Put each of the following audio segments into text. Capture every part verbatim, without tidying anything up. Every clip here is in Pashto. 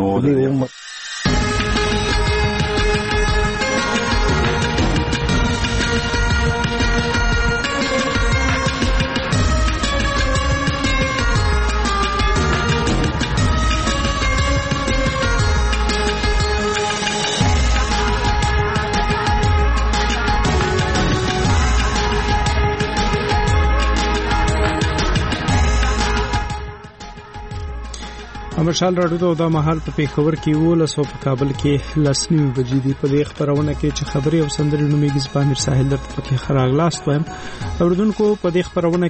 نو مشال راډیو دا مهال په پیښور کې ولس او په کابل کې لسنیو بجې دي. په دې خبرونه کې چې خبري او سندري نومېږي زبامیر ساحل درته پکې خراغلاست وایم. اوردونکو په دې خبرونه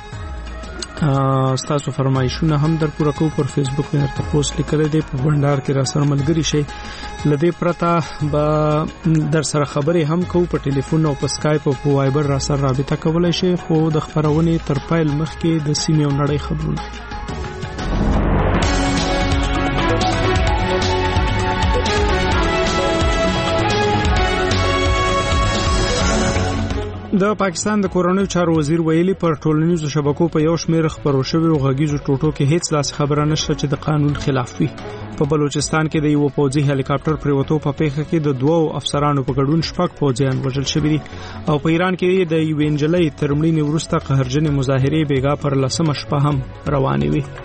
کې تاسو فرمایشونه هم در پوره کوو. پر فیسبوک باندې درته پوسټ لیکل دي، په بندر کې را سره ملګری شي. لدې پرته به در سره خبري هم کوو، په ټلیفون او په اسکایپ او په وایبر را سره رابطه کولای شي. خو د خبرونه تر پایل مخکې د سیمې او نړۍ خبرونه د پاکستان د کورونیو چارو وزیر ویلي پر ټولنیزو شبکو په یو شمېر خبرو شوی او غږیزو ټوټو کې هیڅ لاس خبره نشته چې د قانون خلاف وي. په بلوچستان کې د یو پوځي هلیکاپټر پریوتو په پیښه کې د دوو افسرانو په ګډون شپږ پوځیان وژل شوي دي. او په ایران کې د یو انجلۍ تر مړینې وروسته قهرجنې مظاهرې بیګا پر لسمه شپه هم روانې وي.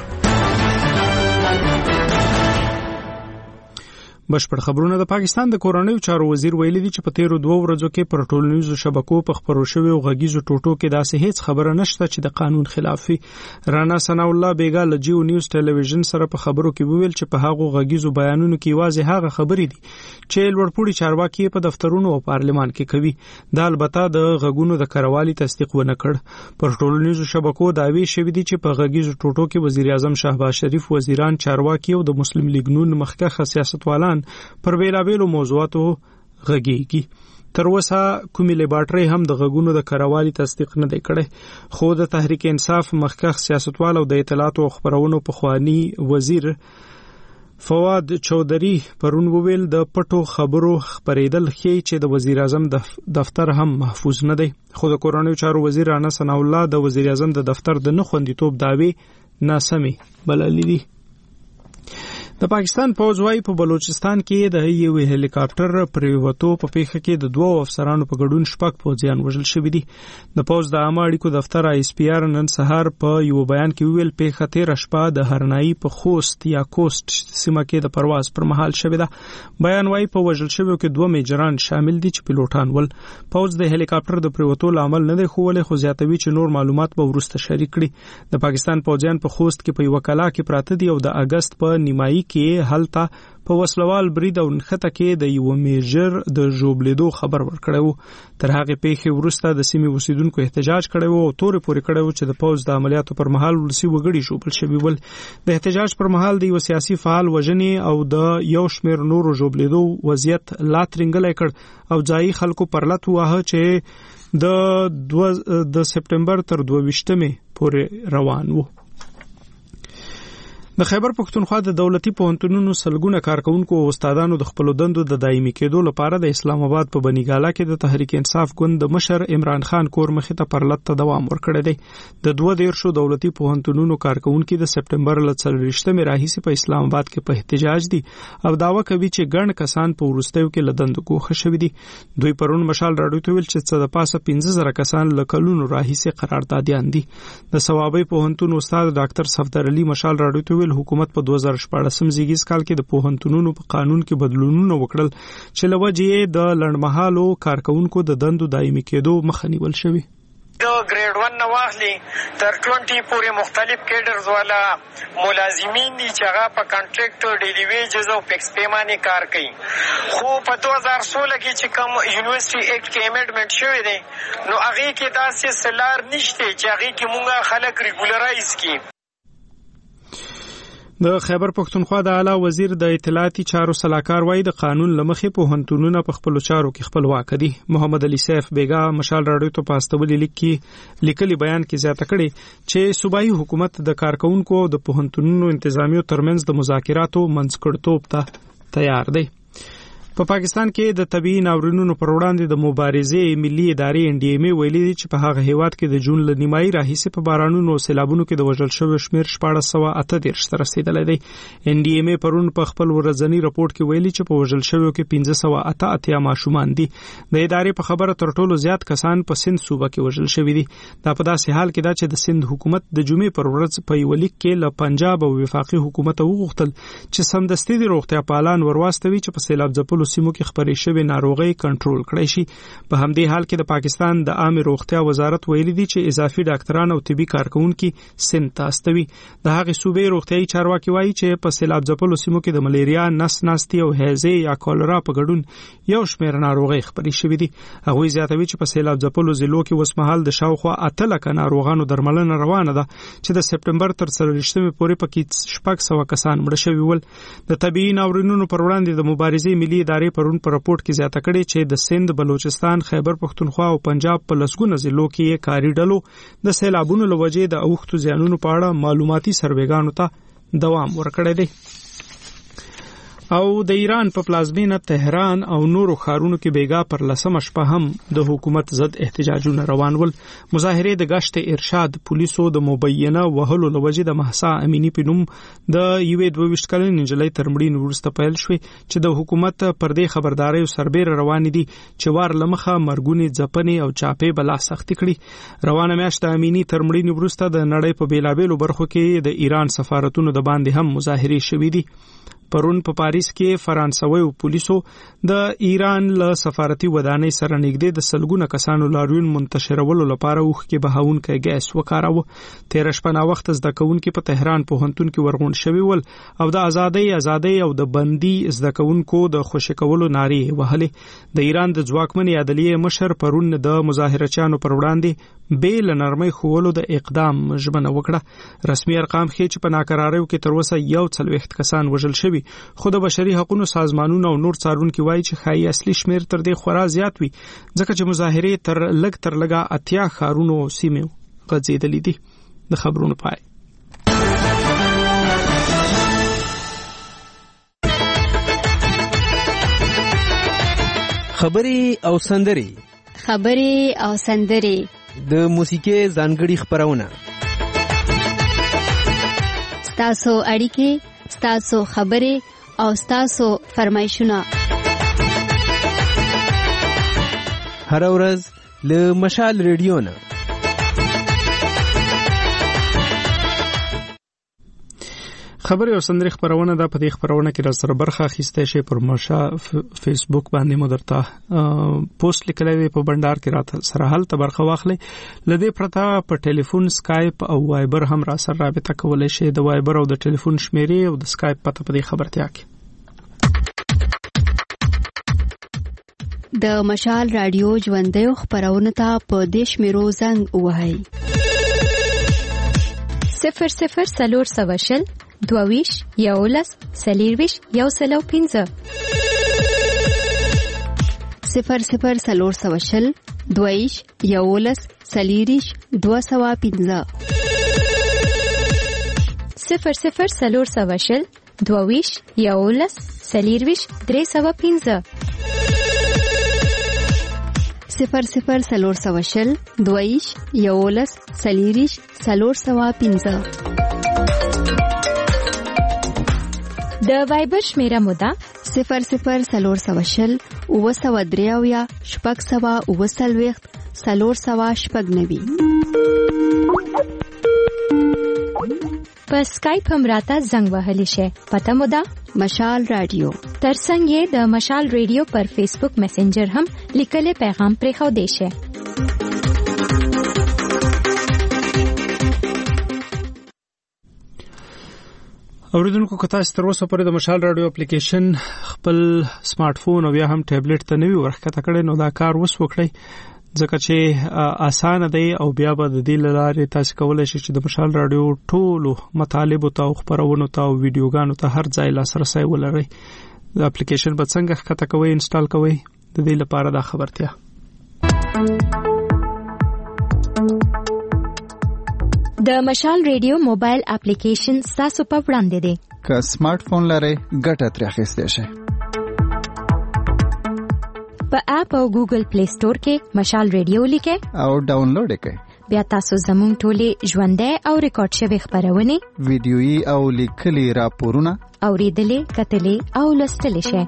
بشپړ خبرونه. د پاکستان د کورونیو چارو وزیر ویلي دي چې په تیرو دوه ورځو کې پر ټولنیزو شبکو په خبرو شوی او غږیزو ټوټو کې داسې هیڅ خبره نشته چې د قانون خلاف وي. رانا ثنا الله بیګا له جیو نیوز ټلویزیون سره په خبرو کې وویل چې په هغه غږیزو بیانونو کې واضح هغه خبرې دي چې لوړپوړي چارواکي په دفترونو او پارلمان کې کوي. دا البته د غږونو د کاروالي تصدیق ونه کړ. پر ټولنیزو شبکو داوی شوی دي چې په غږیزو ټوټو کې وزیر اعظم شهباز شریف، وزیران، چارواکي او د مسلم لیگ نون مخکښ سیاستوالان پر بیلابیلو موضوعاتو غږیږي. تر اوسه کومې لیبارټري هم د غږونو د کاروالي تصدیق نه دی کړی. خو د تحریک انصاف مخکښ سیاستوال او د اطلاعات او خبرونو پخوانی وزیر فواد چودھری پرون وویل د پټو خبرو خبرېدل ښیي چې د وزیر اعظم دفتر هم محفوظ نه دی. خو د کورونیو چارو وزیر رانا ثنا الله د وزیر اعظم د دفتر د نه خوندیتوب داوی ناسمې بللې دي. د پاکستان پوځ وايي په بلوچستان کې د یو هلیکاپټر پریوتو په پیښه کې د دوه افسرانو په ګډون شپږ پوځیان وژل شوي دي. د پوځ د عامه اړیکو دفتر آی اس پی آر نن سهار په یو بیان کې ویل پیښه تیر شپه د هرنایي په خوست یا کوست سیمه کې د پرواز پر مهال شوې ده. بیان وايي په وژل شویو کې دوه میجران شامل دي چې پیلوټان ول. پوځ د هلیکاپټر د پریوتو لامل نه دی خوولې، خو زیاتوي چې نور معلومات به ورسته شریک کړي. د پاکستان پوځیان په خوست کې په یو کلا کې پراته دي او د اگست په نیمایي کې هلته په وسلوال برید او نښته کې د یو میجر د ژوبلیدو خبر ورکړو. تر هغه پیښې وروسته د سیمې اوسیدونکو احتجاج کړی او تورې پورې کړی چې د پوځ د عملیاتو پر مهال ولسي وګړي ژوبل شوي ول. د احتجاج پر مهال د یو سیاسي فعال وژنې او د یو شمېر نورو ژوبلیدو وضعیت لا ترنګلی کړ او ځایي خلکو پر لټ واهه چې د د سپټمبر تر دوه ویشتمې پورې روان وو. د خیبر پښتونخوا د دولتي پوهنتونونو سلګونه کارکونکو او استادانو د خپل دندو د دایمي کېدو لپاره د اسلام آباد په بنیګاله کې د تحریک انصاف ګوند د مشر عمران خان کور مخې ته پر لټ دوام ورکړی دی. د دوه دیرشو دولتي پوهنتونونو کارکونکو د سپټمبر ل څلوېښتمې راهیسې په اسلام آباد کې په احتجاج دي او داوا کوي چې ګڼ کسان په وروستیو کې له دندو ګوښه شوي دي. دوی پرون مشال راډیو ته ویل چې څه د پاسه پنځه زره کسان له کلونو راهیسې قراردادیان دي. د ثوابي پوهنتون استاد ډاکټر صفدر علي مشال راډیو ته ویل حکومت په دوه زره شپاړسم زیږیز کال کې د پوهنتونونو په قانون کې بدلونونه وکړل چې لوجې د لړمحالو کارکونکو د دندو دایمي کېدو مخه نیول شوی. د ګریډ ون نه واخلي تر ټوینټي پورې مختلف کیډرز والا ملازمین دي چې هغه په کانټریکټ ډیلی ویجز او فکس پیمانې کار کوي. خو په دوه زره سوله کې چې کوم یونیورسيټي ایکټ کې امندمنت شوی دی نو هغه کې داسې سلار نشته چې هغه کې مونږه خلک ریګولرایز کړي. د خیبر پښتونخوا د اعلی وزیر د اطلاعاتي چارو سلاکار وایي د قانون لمخې پوهنتونونه په خپل چارو کې خپلواک دي. محمد علي سیف بیګا مشال راډیو ته پاستولي لیکي لیکلي بیان کې زیاته کړي چې صوبایي حکومت د کارکونکو د پوهنتونونو انتظامیو ترمنځ د مذاکراتو منځګړیتوب ته تیار دی. په پاکستان کې د طبيعي ناورینونو پر وړاندې د مبارزې ملي ادارې ان ډي ام ای ویلي دي چې په هغه هیواد کې د جون ل نیمایي راهیسې په بارانونو او سیلابونو کې د وژل شویو شمیر شپاړس سوه اته دېرش ته رسیدلی دی. ان ډي ام ای پرون په خپل ورځنی راپورټ کې ویلي چې په وژل شویو کې پنځه سوه اته اتیا ماشومان دي. د ادارې په خبره تر ټولو زیات کسان په سند صوبه کې وژل شوي دي. دا په داسې حال کې ده چې د سند حکومت د جمعې پر ورځ په یو لیک کې له پنجاب او وفاقي حکومت وغوښتل چې سمدستي د روغتیا پالان ورواستوي چې په سیلاب ځپلو سیمو کې خپرې شوې ناروغۍ کنټرول کړي شي. په همدې حال کې د پاکستان د عامه روغتیا وزارت ویلي دي چې اضافي ډاکټران او طبي کارکونکي سند ته استوي. د هغې صوبې روغتیايي چارواکي وایي چې په سیلاب ځپلو سیمو کې د ملیریا، نس ناستي او هیزې یا کولرا په ګډون یو شمېر ناروغۍ خپرې شوې دي. هغوی زیاتوي چې په سیلاب ځپلو ضلعو کې اوسمهال د شاوخوا اته لکه ناروغانو درملنه روانه ده چې د سپټمبر تر څلوېښتمې پورې پکې شپږ سوه کسان مړه شوي ول. د طبيعي ناورینونو پر وړاندې د مبارزې ملي ادارې پرون په راپورټ کې زیاته کړې چې د سند، بلوچستان، خیبر پښتونخوا او پنجاب په لسګونه ضلعو کې کاري ډلو د سیلابونو له وجې د اوښتو زیانونو په اړه معلوماتي سروېګانو ته دوام ورکړی دی. او د ایران په پلازمینه تهران او نورو ښارونو کې بیګا پر لسمه شپه هم د حکومت ضد احتجاجونه روان ول. مظاهرې د گشت ارشاد پولیسو د مبینه وهلو لوجې د مهسا امینی په نوم د یوې دوه ویشت کلنې نجلۍ تر مړینې وروسته پیل شوې چې د حکومت پر دې خبرداري او سربېره روانې دي چې وار لمخه مرګونې ځپنې او چاپې بلا سختي کړي. روانه میاشت د امینی تر مړینې وروسته د نړۍ په بیلابېلو برخو کې د ایران سفارتونو د باندې هم مظاهرې شوې دي. پرون په پاریس کې فرانسوي پولیسو د ایران له سفارتي ودانۍ سره نږدې د سلګونه کسانو لاریون منتشرولو لپاره اوښ کې بهاونکی ګیس وکاراوه. تېره شپه ناوخته زده کوونکي په تهران پوهنتون کې ورغونډ شوي ول او د ازادۍ ازادۍ او د بندي زده کوونکو د خوشي کولو نارې وهلې. د ایران د ځواکمنې عدلیې مشر پرون د مظاهرچیانو پر وړاندې بې له نرمۍ ښوولو د اقدام ژمنه وکړه. رسمي ارقام ښیي چې په ناکراریو کې تر اوسه یو څلوېښت کسان وژل شوي، خو د بشري حقوقو سازمانونو او نور څارونکي وایي چې ښایي اصلي شمیر تر دې خورا زیات وي ځکه چې مظاهرې تر لږ تر لږه اتیا ښارونو او سیمو غځېدلې دي. د خبرونو پای. خبرې او سندرې خبرې او سندرې د موسیقي ځانګړي خبرونه، ستاسو اړیکې، ستاسو خبرې او ستاسو فرمایشونه هر ورځ له مشال ریډیو نه. خبرې او سندرې خبرونه ده. په دې خبرونه کې را سره برخه اخیسته شي پر مشا فیسبوک باندې مو درته پوسټ لیکلی دی، په بندر کې راته سره هلته برخه واخلئ. لدې پرته په ټلیفون، سکایپ او وایبر هم را سره رابطه کولای شئ. د وایبر او د ټلیفون شمیرې او د سکایپ پته په دې خبرتیا کې. د مشال رادیو ژوندۍ خبرونه ته په دې شمیرو زنګ ووهئ: صفر صفر څلور سوه شل دوه یولس څلېرویشت یو سل او پنځه صفر صفر څلور سوه شل دوه یولس څلېرویشت دوه سوه پنځه صفر صفر څلور سوه شل دوه یولس څلېرویشت درې سوه پنځه صفر صفر څلور سوه شل دوه یولس څلېرویشت څلور سوه پنځه. د وایبر شمیره موده صفر صفر څلور سوه شل اووه سوه درې اویا شپږ سوه اووه څلوېښت څلور سوه شپږ نوي. په سکایپ هم راته زنګ وهلی شي. پته موده مشال رادیو. ترڅنګ یې د مشال رادیو پر فیسبوک میسنجر هم لیکلي پیغام پرېښودی شي. اوریدونکو که تاسو تر اوسه پورې د مشال رادیو اپلیکیشن خپل سمارټ فون او یا هم ټابلیټ ته نوی ورښکته کړی، نو دا کار وس وکړئ ځکه چې اسانه دی او بیا به د دې له لارې تاسو کولی شئ چې د مشال رادیو ټولو مطالبو ته او خپرونو ته او ویډیوګانو ته هر ځای لاسرسی ولرئ. د اپلیکیشن به څنګه ښکته کوئ، انسټال کوئ، د دې لپاره دا خبرتیا. د مشال ریډیو موبایل اپلیکیشن ستاسو په وړاندې دی. که سمارټ فون لرئ ګټه ترې اخیستی شئ. په اپ او ګوګل پلی سٹور کې مشال ریډیو لیکه او ډاونلوډ کړئ. بیا تاسو زموږ ټولې ژوندۍ او ریکارډ شوی خبرونه ویډیويي او لیکلي راپورونه اوریدلې کتلې او لوستلې شئ.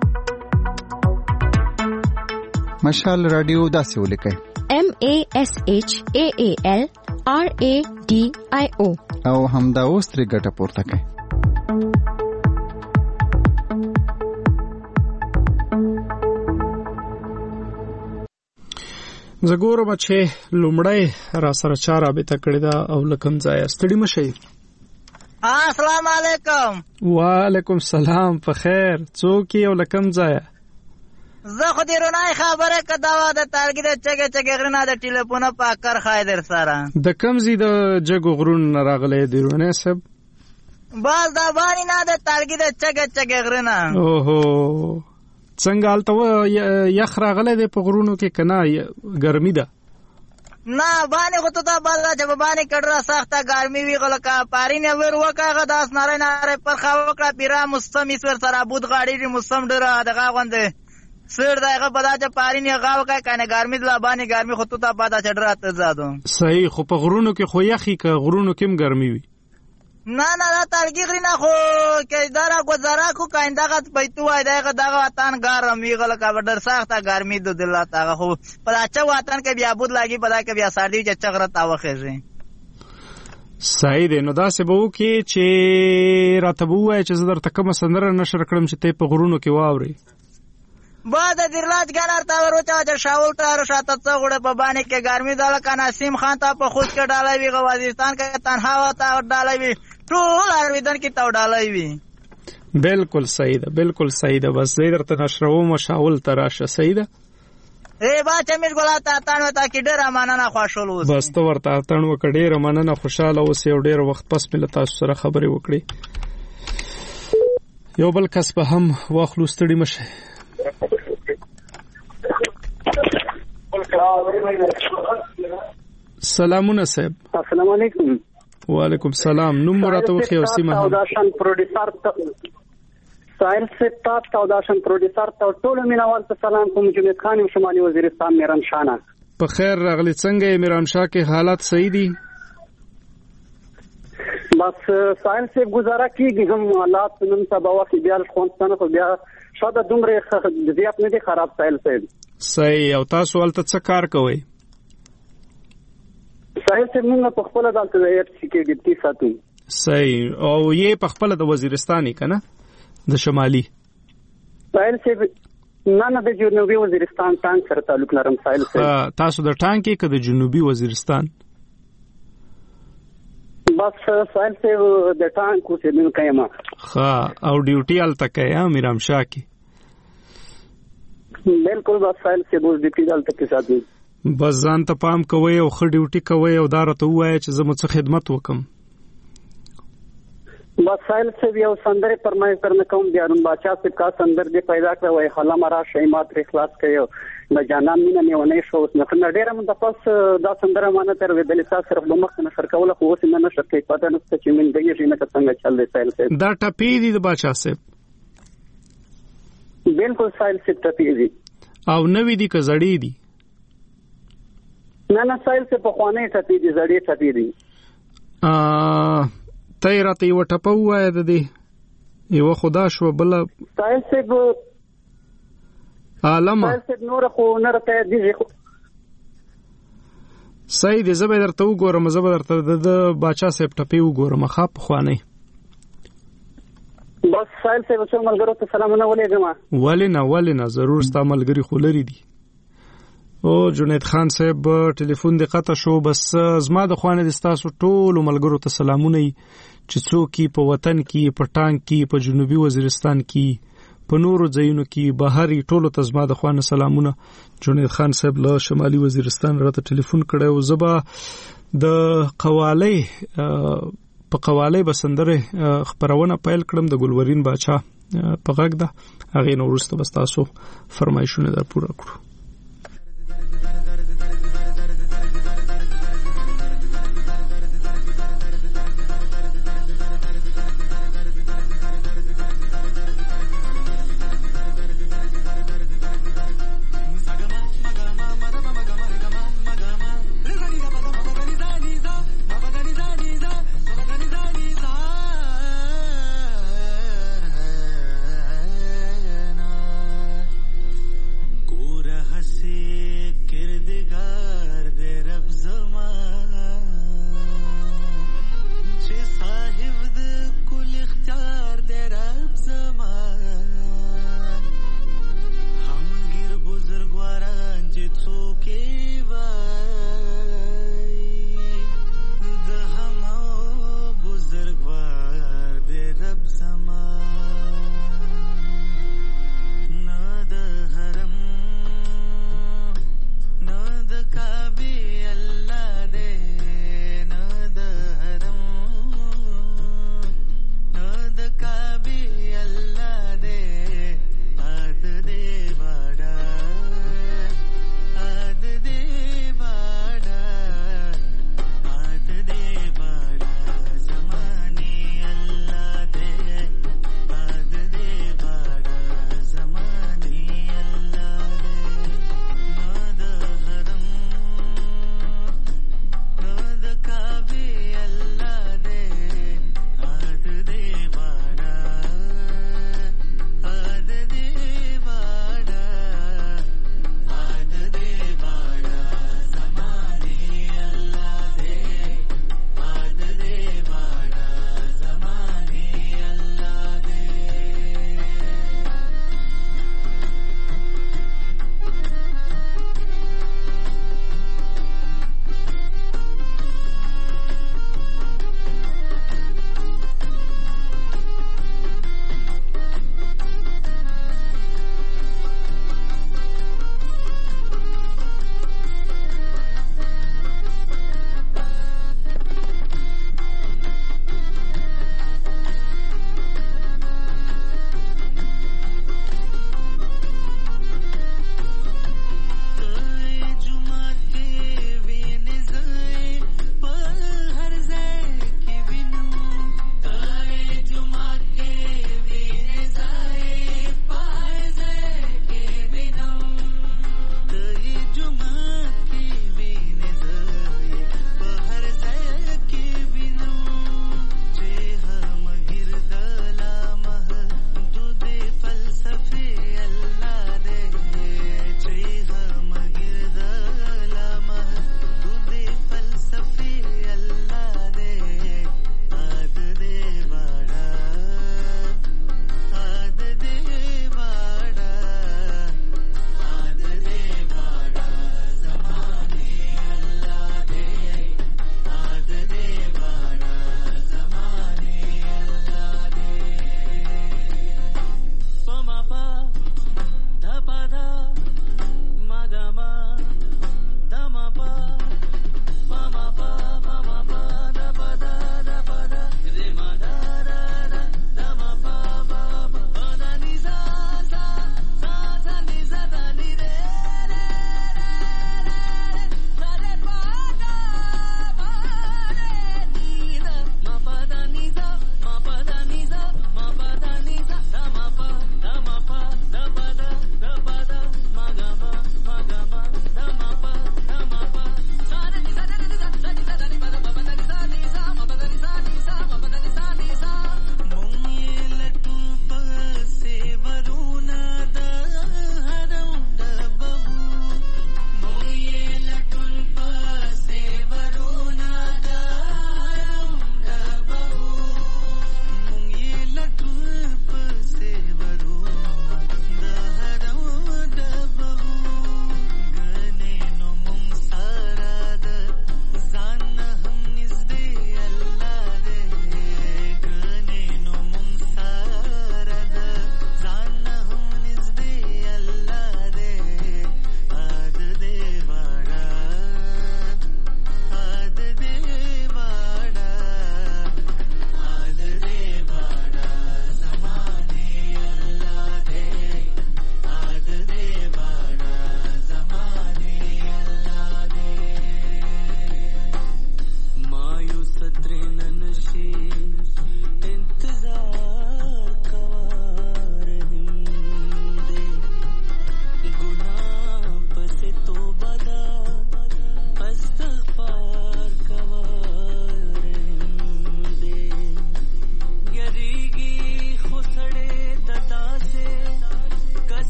مشال رادیو داسې ولیکئ: M A S H A A L R A D I O او همدا اوس ترې ګټه پورته کړئ. زه ګورم چې لومړی را سره چا رابطه کړې ده او له کوم ځایه. ستړي مه شئ. السلام علیکم. وعلیکم السلام. په خیر. څوک یې او له کوم ځایه؟ زه خو دې رونای خبره کداوه د تارګي د چګه چګه غرنا د ټلیفون په کار خایدر سره. د کوم زی د جګو غرون راغلې دی رونای صاحب؟ باز دا باندې نه د تارګي د چګه چګه غرنا. اوهو څنګه الته یخ راغله د په غرونو کې کنه ګرمي ده؟ نه باندې خو ته دا باز چې باندې کډرا سخته ګرمي وی غلکا پاری نه ور وکاغه داس ناره ناره پر خا وکړه پیرا مستمی سر سره بود غاړي مستم ډره دغه غونډه سر دغه پدا چې پاری نه غاو کای کنه ګرمي د باندې ګرمي خو ته پدا چډرا ته زادو. صحیح. خو په غرونو کې خو یخی که غرونو کې هم ګرمي وي؟ نه نه دا تارګي غری نه خو کې دارا گزارا کو کاندغه پېتو وای دغه دغه وطن ګرم وی غل کا ډر سخته ګرمي د دلته تاغه خو پلاچا وطن کې بیا بود لاګي پدا کې بیا ساړي چې چغره تا وخېږي. صحیح دی. نو دا څه به وکي چې راته وای چې زه درته کوم سندره نشر کړم چې ته په غرونو کې واوري؟ بعد درلاج ګنار تا ورچا چې شاول تر شاته څغړه په باندې کې ګرمي دال کنه سیم خان ته په خوش کې ډالای وی غوازستان کې تنها وتا ډالای وی ټول ارویدن کې تا ډالای وی. بالکل صحیح ده. بالکل صحیح ده. بس زه درته نشروم او شاول تراشه. صحیح ده. ای با چې مش ګلا تا تانو تا کې ډیر امانه خوشاله اوس. بس ته ورته تانو کې ډیر امانه خوشاله اوس. یو ډیر وخت پس مل تاسو سره خبرې وکړي. یو بل کس به هم واخلو. ستړي مشه. سلامونه صاحب. السلام علیکم. وعلیکم السلام. نوم مراته وخی او سیمه هم. داشن پروډوسر سایل ستا تا داشن پروډوسر ته ټول مینوال ته سلام کوم. جمعیت خان شمالي وزیرستان میران شانه. په خیر راغلی. څنګه میران شاه کې حالات صحیح دي؟ بس سایل سے گزارا کیږي هم حالات نن سبا وخت بیا خوندنه خو بیا شاده دومره زیات نه دي خراب. سایل سے صحیح. او تاسو ولته څه کار کوئ؟ سایل سے موږ په خپل دالته د ایف سی کې ډیپټي ساتو. صحیح. او یې په خپل د وزیرستاني کنه د شمالي؟ سایل سے نه نه د جنوبي وزیرستان ټانک سره تعلق لرم. سایل سے تاسو د ټانک کې که د جنوبي وزیرستان؟ بس سایل سے د ټانک اوسېدونکی یم. ښه. او ډیوټي هلته کوئ میرام شاه کې؟ بالکل. بس سایل سے بوز ډیوټي دلته کې ساتو. بس ځان ته پام کوئ او ښه ډیوټي کوئ او دا راته ووایه چې زه مو څه خدمت وکم. بس سایل سے یو سندره فرمایش درنه کوم. بیارون بادشاہ صاحب کا سندر دی پیدا کړ وای خلا مرا شیمات اخلاص کړو د جانان مینه نیونه شو. نو ډیره من د پاس دا سندره مانه تر ودل تاسو صرف د مخ نه شرکول خو اوس نه نشته پته نه چې من دغه شي نه څنګه چل دی. سایل سے دا ټپی دی د بادشاہ صاحب؟ بالکل سایل سے ټپی دی. او نوې دی که زړې دی؟ نه نه سایل سے په خوانه ټپی دی. زړې ټپی دی. ا ته راته یو ټپه وای د دې یو خدا شو بل. سایل سے عالم سایل سے نور خو نه راته دی. صحیح دی. زه به درته وګورم. زه به درته د باچا صاحب ټپی وګورم. ښه په خوانه. بس سایل سے وسو ملګرو ته سلامونه ولېږم. ولې نه ولې نه ضرور. ستا ملګری خو لري دي. او جنید خان صاحب ټلیفون دی قطع شو. بس زما د خوانه د ستاسو ټول ملګرو ته سلامونه چې څوک په وطن کې په ټانک کې په جنوبي وزیرستان کې په نورو ځایونو کې بهر ټولو ته زما د خوانه سلامونه. جنید خان صاحب له شمالي وزیرستان راته ټلیفون کړی او زبا د قوالی په قوالی بسندره خبرونه پیل کړم د ګلورین باچا په غږ ده. هغه نو ورسته بس تاسو فرمایشونه در پوره کړو.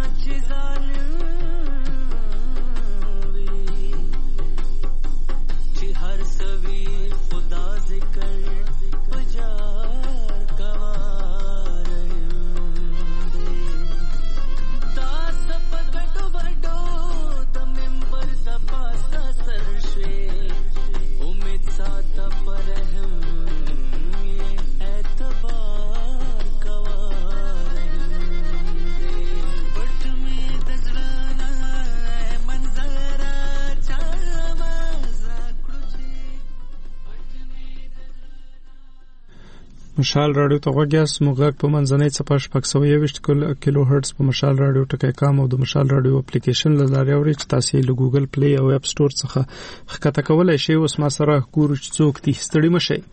مشال رادیو ته وګیاس موږ په منځنۍ څپه شپږ سوه یوویشت کیلو هرتز په مشال رادیو ټکی کام او د مشال رادیو اپلیکیشن له لارې اورئ چې تاسو له ګوګل پلی او اپ سٹور څخه ښکته کولی شئ. اوس ما سره ګورو چې څوک دي. ستړي مه شئ.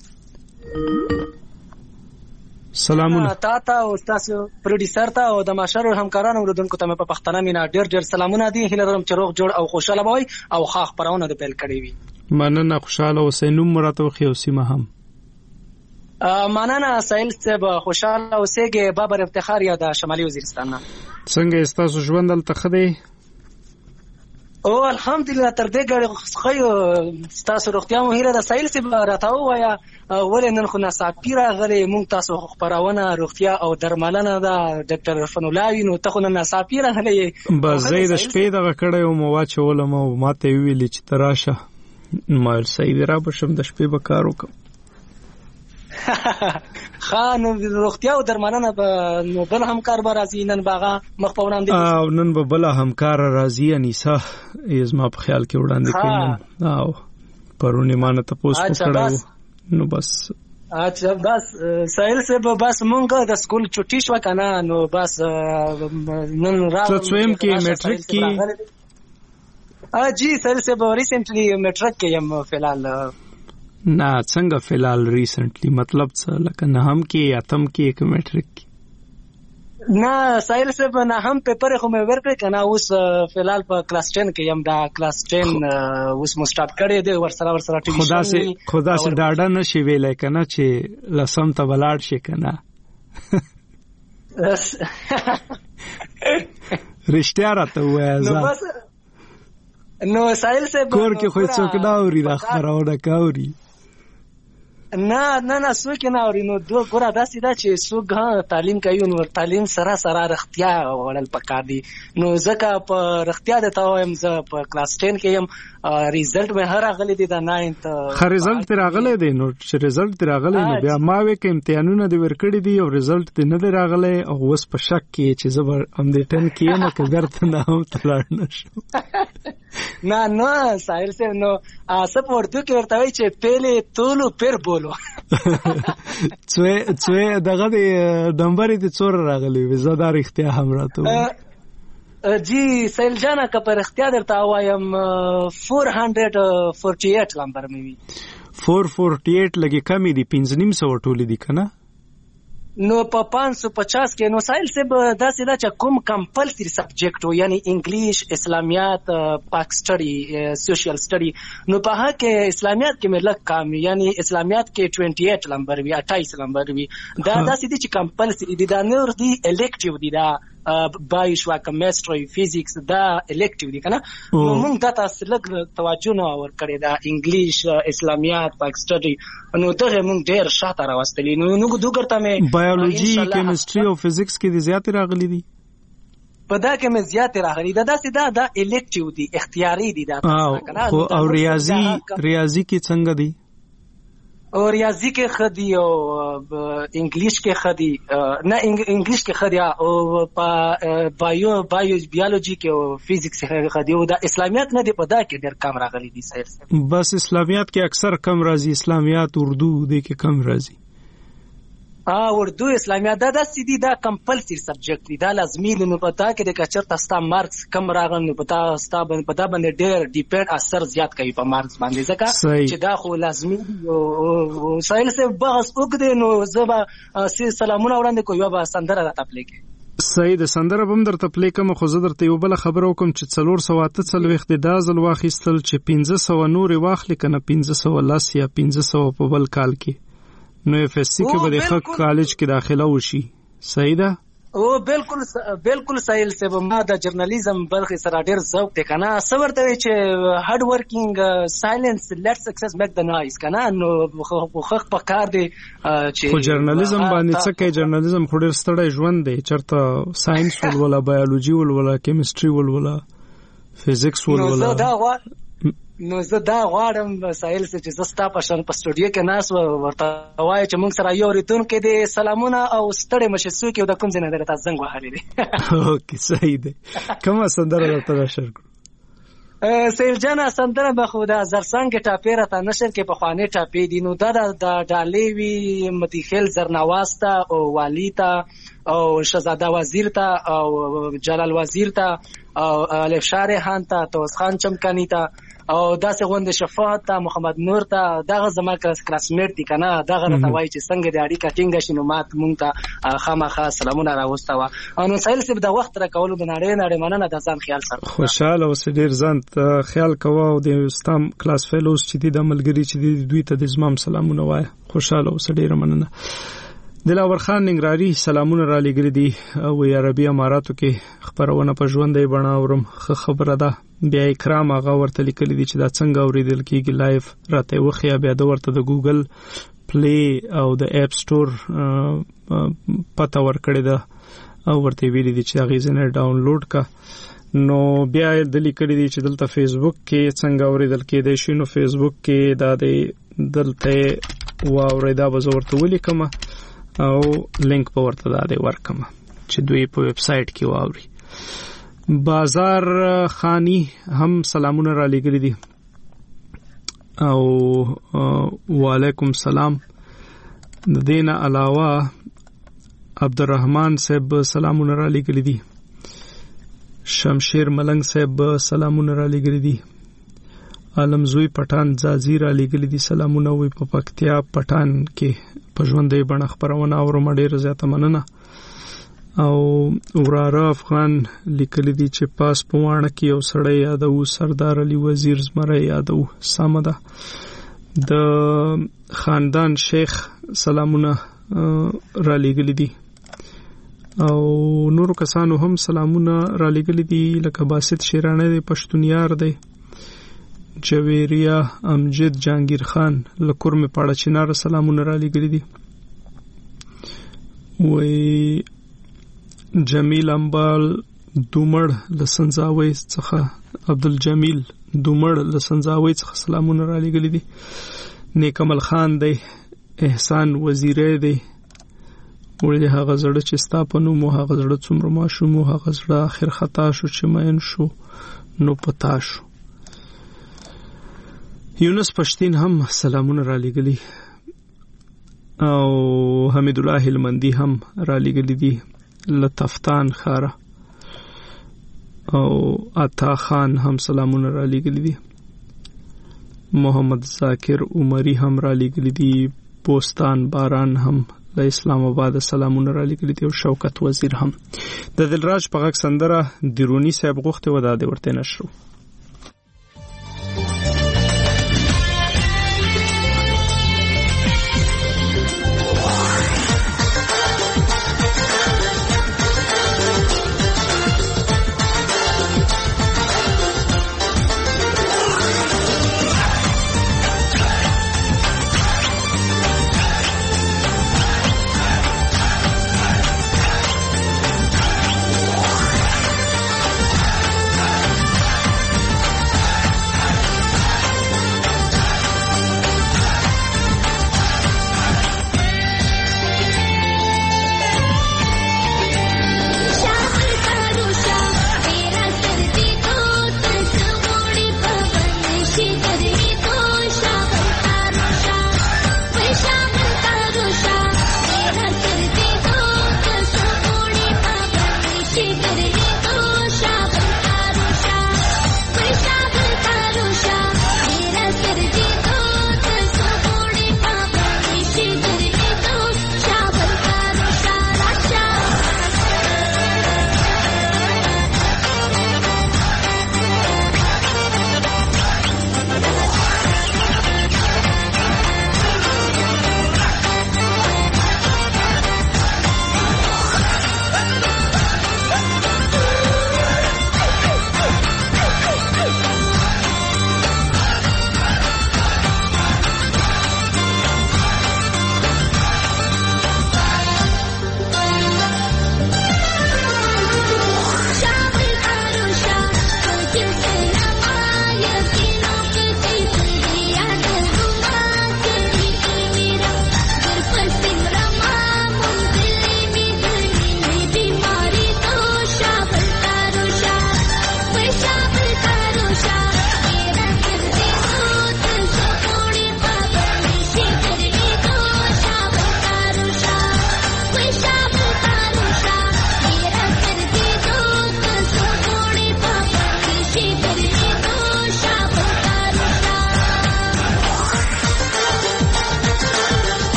سلامونه تا ته او تاسو پروډوسر ته او د ماشر همکارانو اوریدونکو ته په پښتنه مینا ډیر ډیر سلامونه دي. هیله لرم چې روغ جوړ او خوشاله وئ او ښه خبرونه د پیل کړی وي. مننه. خوشاله اوسئ. نوم مراته وخی او سیمه هم. مننه سایل صاحب. خوشاله اوسېږئ. بابر افتخار یا د شمالي وزیرستان نه. څنګه ستاسو ژوند دلته ښه دی؟ او الحمدلله تر دې ګړې خو ستاسو روغتیا مو هیله ده. سایل صاحب راته ووایه ولې نن خو ناڅاپي راغلی موږ تاسو خپرونه روغتیا او درملنه ده ډاکټر عرفان الله وي نو ته خو نن ناڅاپي راغلی یې؟ بس زه یې د شپې دغه کړی وم واچولم او ما ته یې وویلې چې ته راشه. ما ویل صحیح دی را به شم د شپې به کار وکړم. ښه نو روغتیا او درملنه به نو بل همکار به راځي نن به هغه مخ په وړاندې او نن به بله همکاره راځي انیسه یې زما په خیال کې وړاندې کوي نن. او پرون یې ما نه تپوس وکړی و نو بس اچھا بس سایل صاحب بس مونږ د سکول چټي شو کنه نو بس نن راو ته څویم کې میټریک کې ا جی سایل صاحب ریسنټلی میټریک کې یم فلحال. نه څنګه فلحال ریسنټلی مطلب څه لکه نه هم کې اتم کې یک میټریک کې؟ نه سایل صاحب نه هم پیپر خو مې ورکړ کنه اوس فلحال په کلاس ټین کې یم. دا کلاس ټین اوس مو سٹارټ کړی دی ورسره ورسره ټیوشن خدا سي خدا سي ډاډه نشي ویلای کنه چې لسم ته ولاړ شي کنه. رښتیا راته وایه نو بس نو سایل صاحب کور کې خو څوک نه اوري دا خبرونه کوي. نه نه نه څوک نه اوري. نو دوه ګوره داسې ده چې څوک تعلیم کوي نو تعلیم سره سره رښتیا وړل پکار دي. نو ځکه په رښتیا درته وایم زه په کلاس ټین کې یم. ریزلټ مې ښه راغلی دی د ناینت. ښه ریزلټ دې راغلی دی نو چې ریزلټ دې راغلی نو بیا ما وایې که امتحانونه دې ورکړي دي او ریزلټ دې نه دی راغلی او اوس په شک کې چې زه به همدې ټین کې یم که بیرته نه هم ته لاړ نه شم. نه نه سایل صاحب نو څه په اردو کې ورته وایي چې پهلې تولو پیر بولو. څوې دغه دې نمبر یې دې څومره راغلی وي؟ زه دا رښتیا هم راته وایم. جی سیل جانا که پر اختیار درته وایم فور هنډرډ فورټي ایټ نمبر مې وي. فور فورټي ایټ لګي کمی دي پنځه نیم سوه ټولې دي که نه؟ نو په پانچ سو پچاس کې نو سایل صاحب داسې ده چې کوم کمپلسري سبجیکټ و یعنی انګلیش اسلامیات پاک سټډي سوشل سټډي نو په هغه کې اسلامیات کې مې لږ کم یعنی اسلامیات کې اٹھائیس نمبر وي اٹھائیس نمبر وي. دا داسې دي چې کمپلسري دي. دا نور دي الیکټیو دي. دا بایو شو کیمستري فزیکس دا الیکټیو دي کنه. نو موږ دا تاسو لږ توجه نه ورکړې. دا انګلیش اسلامیات پاک سټډي نو ته موږ ډېر شاته راوستلې. نو نو دوګرته مې بایولوژي کیمستري او فزیکس کې دي زیات راغلي دي. په دا کې مې زیات راغلي. دا داسې دا دا الیکټیو دي اختیاري دي. دا کنه او ریاضي ریاضي کې څنګه دي؟ او ریاضی کې خدي او انګلیش کې خدي نه انګلیش کې خدي او بایو بایو بیولوژي کې او فزیکس کې خدي. او د اسلامیات نه دی په دا کې ډېر کم راغلي دي سیر. بس اسلامیات کې اکثر کم راځي. اسلامیات اردو دې کې کم راځي. ا اردو اسلامیات دا داسې دي. دا کمپلسري سبجیکټ دي. دا لازمي دی. نو پتا کې د کچرته ستا مارکس کم راغلی نو پتا ستا باندې پتا باندې ډېر ډیپینډ اثر زیات کوي په مارکس باندې ځکه چې دا خو لازمي دي. او سایل صاحب بحث وکړي نو زه به سلامونه وړاندې کوم. یو به سندره راته پلی کړي. صحیح ده سندره به هم درته پلی کوم. خو زه درته یو بله خبره وکړم چې څلور سوه اته څلوېښت دې دا ځل واخیستل چې پنځه سوه نورې واخلي که نه پنځه سوه لس یا پنځه سوه په بل کال کې نو اف ایس سی کې به د ښه کالج کې داخله وشي. صحیح ده؟ او بالکل بالکل سایل صاحب ما د جرنالیزم برخه سره ډیر ذوق دی کنه سورته وی چې هارد ورکینګ سایلنس لیټ سکسس میک د نوایز کنه نو خو په کار دی چې خو جرنالیزم باندې څه کوي جرنالیزم خو ډیر ستړی ژوند دی چرته ساينس ولولا بایولوژي ولولا کیمستري ولولا فزیکس ولولا نو زه دا غواړم سایل چې زستا په شان په سټوډیو کې ناس ورته وای چې موږ سره یو ریتون کې دي سلامونه او ستړي مشه سو کې د کوم ځای نه درته زنګ وهلې دي اوکې صحیح دی کومه سندره درته شیر کړو سیل جان سندره به خو د زرسنګ ټاپیره ته نشر کې په خوانې ټاپې دي نو دا د ډالې وی متیخل زرنواستا او والیتا او شهزاده وزیر ته او جلال وزیر ته او الف شارحان ته توس خان چمکانی ته او داسې غونډه شفاعت ته محمد نور ته دغه زما کلاسمیټ دي کنه دغه راته وایي چې څنګه د اړیکه ټینګه شي نو مات مونږ ته خامخا سلامونه راوستاوه او سایل صاحب د وخت را کولو د نړۍ نړۍ مننه د ځان خیال سره خوشاله اوس ډیر ځان خیال کوه او د استام کلاس فیلوز چې د ملګری چې د دوی ته د زمام سلامونه وای خوشاله اوس ډیر مننه دلاور خان ننګراری سلامونه را لګری دي او عربي اماراتو کې خبرونه په ژوندۍ بڼه اورم خبره ده بیا اکرام هغه ورته لیکلي دي چې دا څنګه اوریدل کیږي لایف راته وخیا بیا د ورته د ګوګل پلی او د اپ سٹور پته ورکړی ده او ورته ویلي دي چې هغه زنه ډاونلوډ کا نو بیا د لیکلي دي چې دلته فیسبوک کې څنګه اوریدل کېدای شي نو فیسبوک کې دا د دلته واوریدا به ورته ولیکم او لینک په ورته دا دی ورکم چې دوی په ویب سټ کې واوري بازار خانی هم سلامونه را لګري دي او وعلیکم سلام د دینه علاوه عبدالرحمن صاحب سلامونه را لګري دي شمشیر ملنګ صاحب سلامونه را لګري دي عالمزوی پټان زازی را لګري دي سلامونه وي په پکتیا پټان کې په ژوندې بڼه خبرونه اورم ډېر زیاته مننه او وراره افغان لیکلي دي چې پاس په وانه کې یو سړی یادو سردار علي وزیر زمره یادو سامده د خاندان شیخ سلامونه را لګلي دي او نور کسانو هم سلامونه را لګلي دي لکه باسط شیرانه دی پښتونیار دی جویریا امجد جانگیر خان لکور می پاڑا چنار سلامونه را لګلي دي وی جمیل امبال دومړ لسنځاوي څخه عبدالجمیل دومړ لسنځاوي څخه سلامونه را لګلي دي نیکمل خان دی احسان وزیره دی ولې هغه زړه چې ستا په نوم هغه زړه څومره ماشوم هغه زړه اخر خطا شو چې مین شو نو پتا شو یونس پښتین هم سلامونه را لګلي او حمید الله هلمندی هم را لګلي دي لطفتان خاره او عطا خان هم سلامونه را لګلي دي محمد ذاکر عمری هم را لګلي دي پوستان باران هم د اسلام آباد سلامونه را لګلي دي او شوکت وزیر هم د دلراج په غږ سندره درونی صاحب غوښته و د ورته نشرو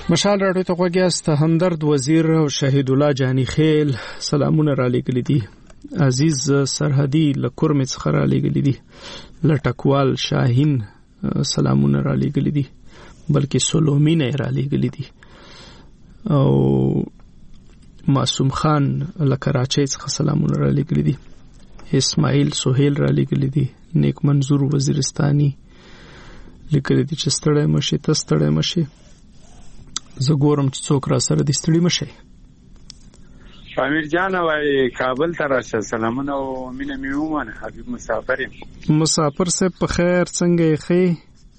مشال راډیو ته غوږیاست. همدرد وزیر او شهید الله جانی خیل سلامونه را لېږلي دي. عزیز سرحدي له کورمې څخه را لېږلي دي. لټکوال شاهین سلامونه را لېږلي دي، بلکې سلومینه را لېږلي دي. او معصوم خان له کراچۍ څخه سلامونه را لېږلي دي. اسماعیل سهیل را لېږلي دي. نیک منظور وزیرستاني لیکلي دي چې ستړی مشي ته ستړی مشي، زه ګورم چې څوک را سره دي ستړي مشي. امیر جان وای کابل ته راشه. سلامونه او مینه مې ومنه. حبیب مسافر یم. مسافر صاحب په خیر څنګه یې ښې؟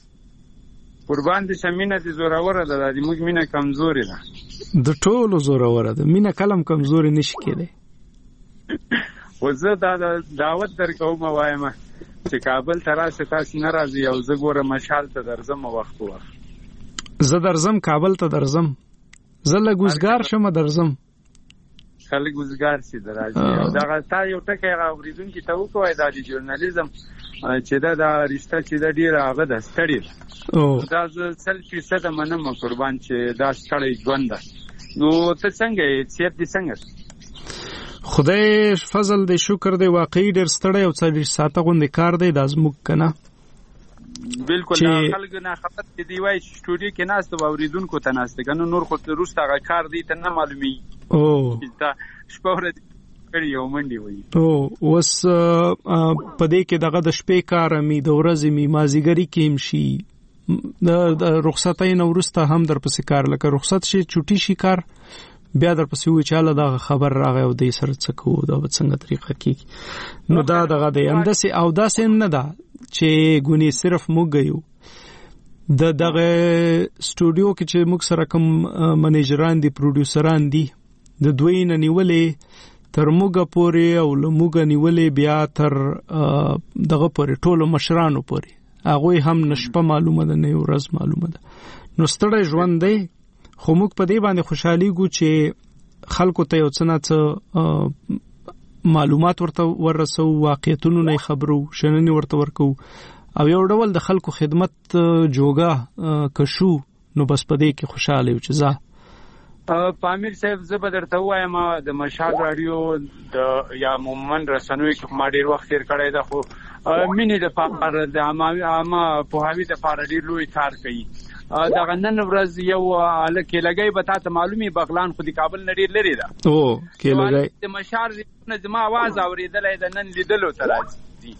قربان دې شه. مینه دې زوروره ده، د موږ مینه کمزورې ده. د ټولو زوروره ده. مینه کلم کمزورې نشي کېدی. خو زه دا دعوت درکوم وایم چې کابل ته راشه، تاسو نه راځئ او زه ګورم مشال ته درځم وخت په وخت. زه درځم کابل ته درځم. زه لږ وزګار شم درځم. خلک وزګار سي درځي. او دا تا یو ټکی اوریدونکو ته وکوي دا د ژورنالیزم چې دا د رښتا چې دا ډیر هغه د ستړي او دا زه سل فیصد منم قربان چې دا ستړي ژوند. نو ته څنګه یې؟ صحت دې څنګه؟ خدای فضل دې شکر دې. واقعي ډیر ستړی او څلور ساعته غوندې کار دی دا زموږ کنه. بالکل خلک نه خبر چې دی وای سټوډیو کې ناست او اوریدونکو ته ناست کنه. نور خو روسته هغه کار دی ته نه معلومي. او دا شپه کړی یو منډي وای. او وس په دې کې دغه د شپې کار می د ورځې می مازیګری کې هم شي. د رخصتۍ نو ورسته هم در پسې کار لکه رخصت شي چټي شي کار بیا در پسې وی چاله دا خبر راغی او د سر څه کو دا په څنګه طریقه کې. نو دا دغه د اندسه او دا سم نه ده چې ګونی صرف موږ یو د دغه سټوډیو کې چې موږ سره کوم منیجران دي پروډوسران دي د دوی نه نیولې تر موږ پورې او له موږ نیولې بیا تر دغه پورې ټولو مشرانو پورې هغه هم نشپه معلومه ده نه ورځ معلومه ده. نو ستړی ژوند دی خو موږ په دې باندې خوشحالي ګو چې خلکو ته یو څه نه معلومات ورته ورسو، واقعیتونو نه خبرو، شننې ورته ورکو او یو ډول د خلکو خدمت جوګه کشو. نو بس په دې کې خوشاله یو چې زه پامیر صاحب زه به درته وایم د مشال راډیو د یا عموما رسنوي کې ما ډیر وخت تیر کړی ده خو مینې د پاره د عامه پوهاوي د پاره ډیر لوی کار کوي. دا غنن ورځ یو الکه لګي به تاسو معلومي بغلان خو د کابل نړۍ لري ده. او کې لګي د مشال نه زما आवाज اوریدلې ده نن لیدلو ترازي.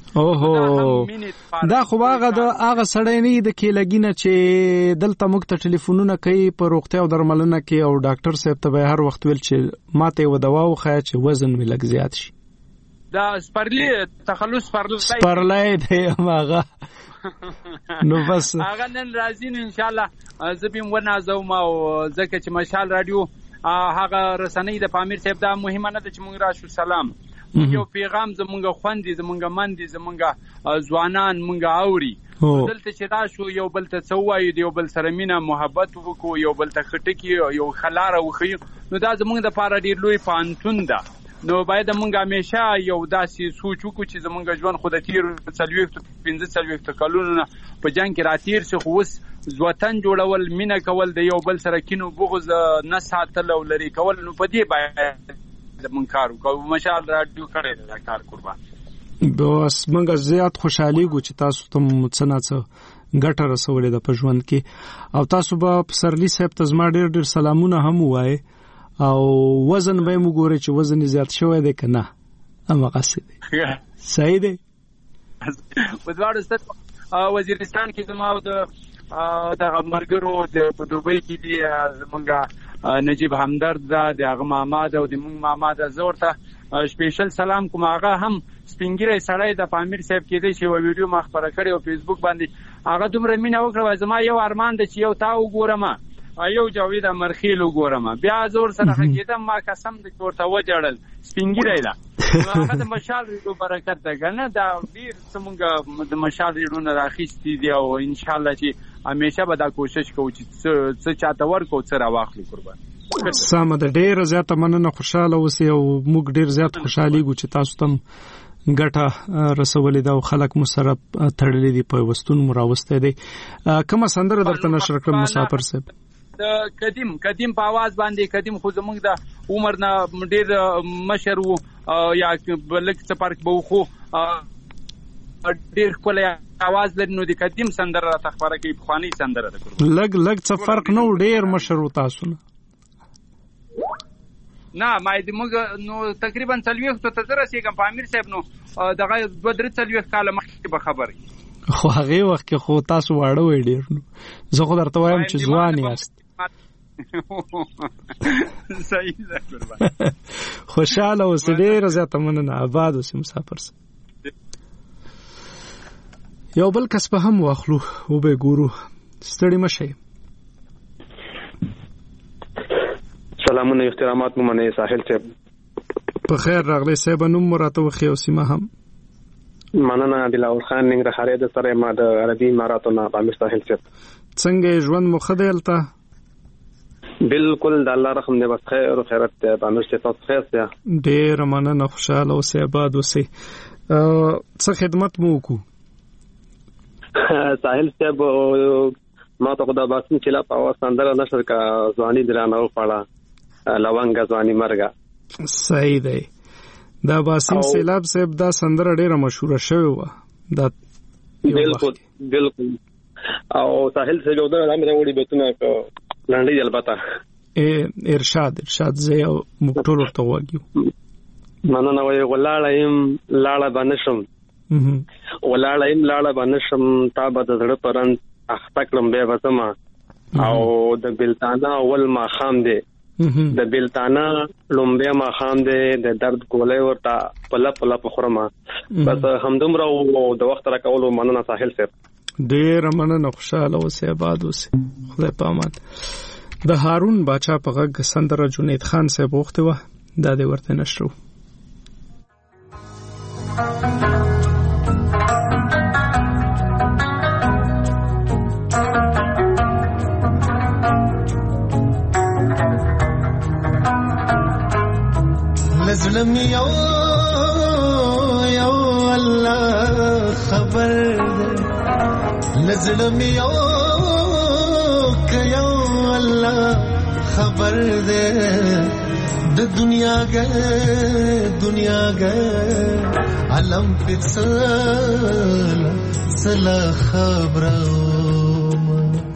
اوهو دا خو هغه د هغه سړی نه د کې لګینه چې دلته موږ ته ټلیفونونه کوي په روغتیا او درملنه کې او ډاکټر صاحب ته به هر وخت ویل چې ماته و دوا وخایا چې وزن مې لږ زیات شي. دا سپرلی تخلص سپرلی سپرلی دی هغه. نو بس هغه نن راځي ان شاء الله زه به ونازوم او ځکه چې مشال رادیو هغه رسنۍ د پامیر صاحب دا مهمه نه ده چې مونږ راشو سلام یو پیغام زمونږ خوندې زمونږ مندې زمونږ ځوانان مونږ اوري دلته چې راشو یو بل ته څه وایو یو بل سره مینه محبت وکړو یو بل ته خټکی یو خلاره وخیو. نو دا زمونږ د پاره ډیر لوی پانتون ده. نو باید مونږ همیشه یو داسې سوچ وکړو چې زمونږ ژوند خو د تیر څلوېښت پنځه څلوېښت کلونو په جنګ کې راتیر شي خو اوس وطن جوړول مینه کول د یو بل سره کینو بغض نه ساتل او لري کول. نو په دې باید مونږ کار وکړو. مشال راډیو کړی دا کار قربان. بس مونږ زیات خوشحالي ګو چې تاسو ته څه څه ګټه رسولې ده په ژوند کې او تاسو به پسرلی صاحب ته زما ډېر ډېر سلامونه هم وایي او وزن به مو ګوري چې وزن زیات شوی دی کنه اما قصدي صحیح دی. په دواړو ست وزیرستان کې زما د د مرګرو د دوبۍ کې دی زمونږ نجیب همدرد دا د هغه ماما دا او د مونږ ماما دا زورته سپیشل سلام کوم. هغه هم سپینګری سړی د پامیر صاحب کې دی چې یو ویډیو مخبره کړی او فیسبوک باندې هغه دومره مینه وکړه. زما یو ارمان دی چې یو تا وګورم یو جاوید امرخیل وګورم بیا زور سره کېدم ما قسم دې ورته وجړل سپینګری دا هغه د مشال ریډو برکت ده کنه. دا ډیر څنګه د مشال ریډو نه راخیستي دی او ان شاء الله چې همیشه به دا کوشش کوو چې څه چاته ورکو څه راواخلو قربان. سم ده ډیر زیات مننه خوشاله اوسئ او موږ ډیر زیات خوشحالي ګو چې تاسو تم ګټه رسولې ده او خلک مو سره تړلې دي په وستون مراوسته دي. کومه سندره درته نشر کړم مسافر صاحب؟ د قدیم قدیم په आवाज باندې قدیم خو زموږ د عمر نه ډیر مشر وو یا بلک څه فرق به خو ډیر کله आवाज لري نو د قدیم سندره راته خبره کوي خواني سندره ده لګ لګ څه فرق نو ډیر مشر وو تاسو نه نه ما دې موږ نو تقریبا څلويخ ته تر رسیدم په امیر صاحب نو دغه دوه درې څلويخ کال مخکې به خبرې خو هغه وخت کې خو تاسو واړه وې ډیر نو زه خو درته وایم چې ځوان یاست صحیح ده قربان خوشاله اوسې ډیر زیاته مننه آباد اوسې مسافر سره یو بل کس په هم واخلو او به ګورو ستړي مشه سلامونه احترامات مو منه ساحل صاحب په خیر راغلی صاحب نوم مراته وخی او سیمه هم مننه دلاور خان ننګرهاري د سره ما د عربي اماراتونو په امیر ساحل صاحب څنګه ژوند مو خدایلته بالکل د الله رحم دې بس خیر او خیرت په امیر صاحب خیر ته ډیر مننه خوشاله او سعادت اوسئ څه خدمت مو وکړو ساحل صاحب ما ته خدا باسم چې لا په سندره نشر کا ځواني درانه او پړه لونګ ځواني مرګه صحیح دی دا باسم سیلاب صاحب دا سندره ډیره مشهوره شوی و دا بالکل بالکل او ساحل صاحب دا امر وړي بتونه لنډي البته ارشاد ارشاد زه مکتول ورته واګیو مننه وی ولاړم لاړه بنشم ولاړم لاړه بنشم تابه د زړه پرند اختکلم به وسما او د بلتانا اول ما خام دی د بلتانا لومبه ما خام دی د درد کولای ورته پله پله پخرما بس همدومره او د وخت را کولو مننه ساحل صاحب ډیر مننه خوشاله اوسې آباد اوسې خدای پامان د هارون باچا په غږ سندره جنید خان صاحب وخته و دا دې ورته نشرو لزلم یو یو الله خبر لزلم یو کيو الله خبر دے د دنیا گئے دنیا گئے علم پسل سلا خبرم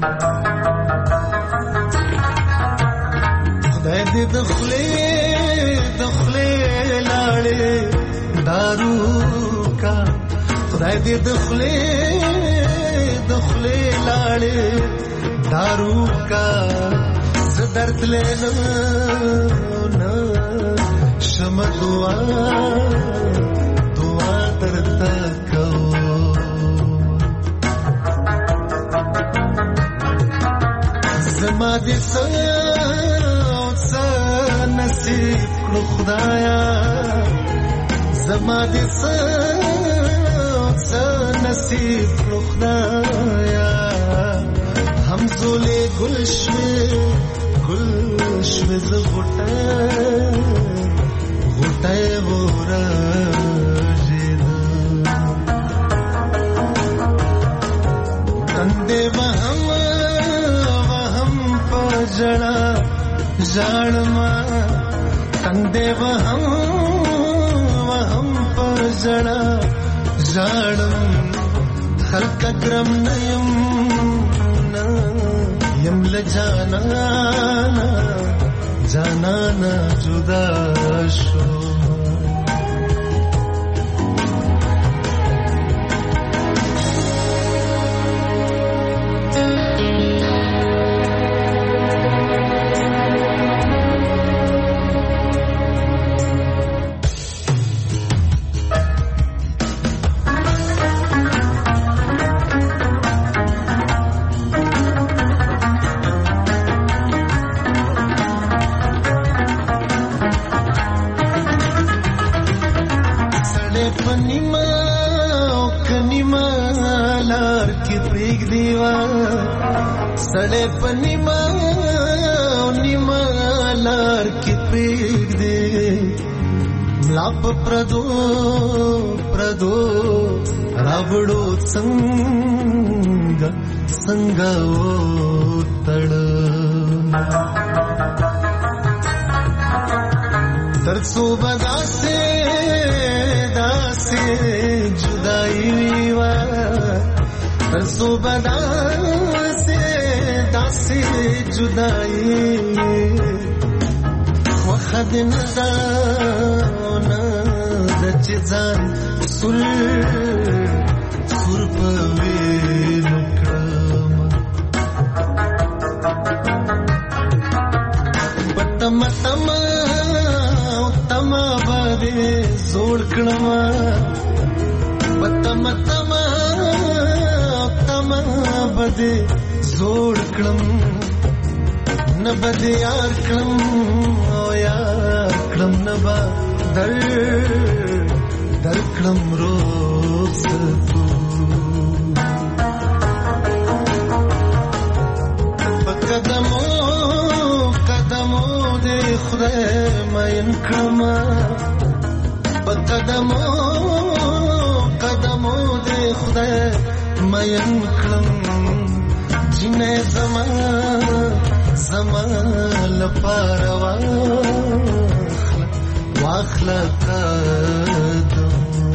خدای دې دخلې دخلې لاړې دارو کا خدای دې دخلې دخلې لاړې دارو کا زدرد لینا نا شم دعا دعا درتا کو زما دې سا نصیب کړو خدایا زما دې سا نصیب کړو خدایا همزولې گلشوي گلشوي ز غټه غټه ورجید تندې وهم وهم پجړه ځړما تندې وهم وهم پجړه ځړم خلق کرم نیم یم لجانانا جانانا جدا شو सड़े पनिमा निमा लार की पीक दे लाप प्रदो प्रदो रावड़ो संग संग ओ तड़ ترسو بداسه داسه جدائی وا ترسو بداسه داسه جدائی وخد نزاونا دچ ځان سر سر پوي نکړم پتم تم تم باندې زوړ کړم پتم تم تم باندې زوړ کړم نبد یار کړم او یار کړم نبا در در کړم روز تو قدمو قدمو دې خدای مې کړم قدمو قدمو دې خدای مې کړم جنې زما زما لپاره واخله قدم